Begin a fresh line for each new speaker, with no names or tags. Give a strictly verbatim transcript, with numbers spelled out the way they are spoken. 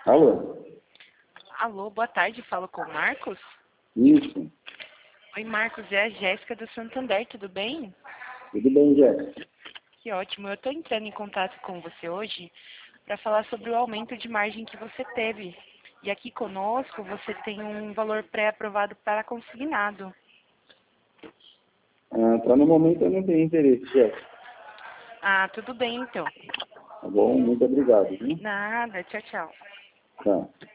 Alô?
Alô, boa tarde, falo com o Marcos?
Isso.
Oi, Marcos, é a Jéssica do Santander, tudo bem?
Tudo bem, Jéssica?
Que ótimo, eu estou entrando em contato com você hoje para falar sobre o aumento de margem que você teve. E aqui conosco você tem um valor pré-aprovado para consignado.
Ah, tá, no momento eu não tenho interesse, Jéssica.
Ah, tudo bem então.
Tá bom? Muito obrigado, viu?
Nada, tchau, tchau.
Tá.